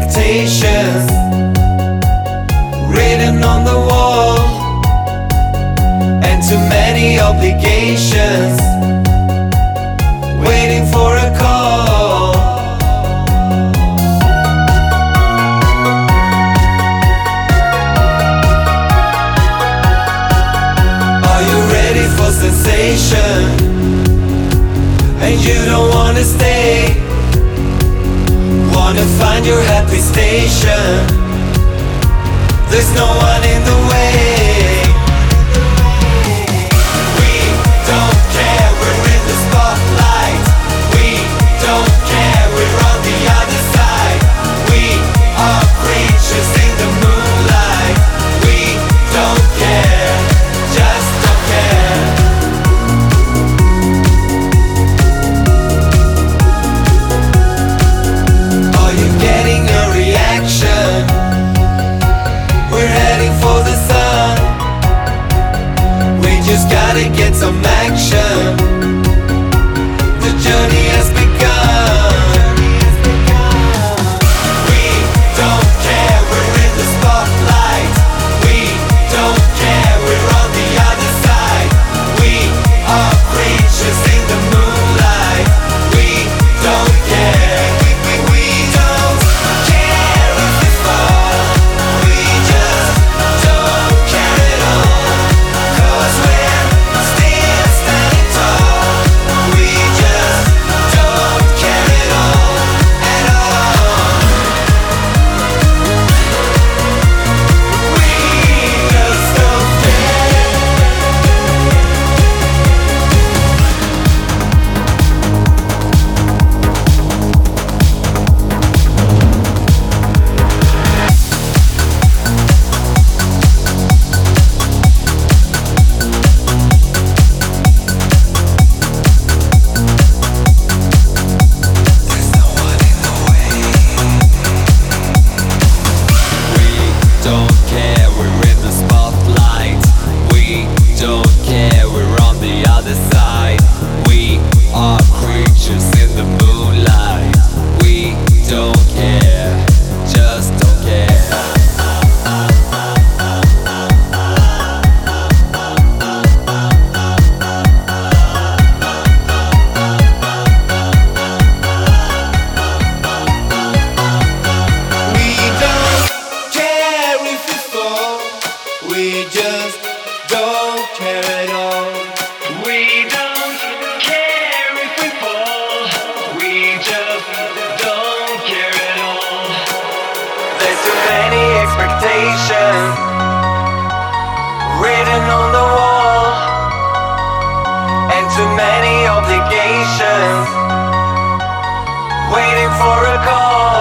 expectations written on the wall, and too many obligations waiting for a call. Are you ready for sensation? And you don't wanna stay, wanna find your happy station. There's no one in the way. We don't care, we're in the spotlight. We don't care, we're on the other side. We are creatures in the moonlight. We don't care, just don't care. Are you getting a reaction? We're heading for the sun. We just gotta get some action. The journey has begun. We don't care, we're in the spotlight. We don't care, we're on the other side. We are creatures in the moonlight. We don't care. We don't care if we fall. We just don't care at all. 'Cause we're still standing tall. We just don't care at all, at all. We just don't care. There's no one in the way. We don't care, we're in the spotlight. We don't care, we're on the other side. We are creatures in the moonlight. We don't care, just don't care. We don't care if we fall. We just don't care at all. We don't care if we fall. We just don't care at all. There's too many expectations written on the wall, and too many obligations waiting for a call.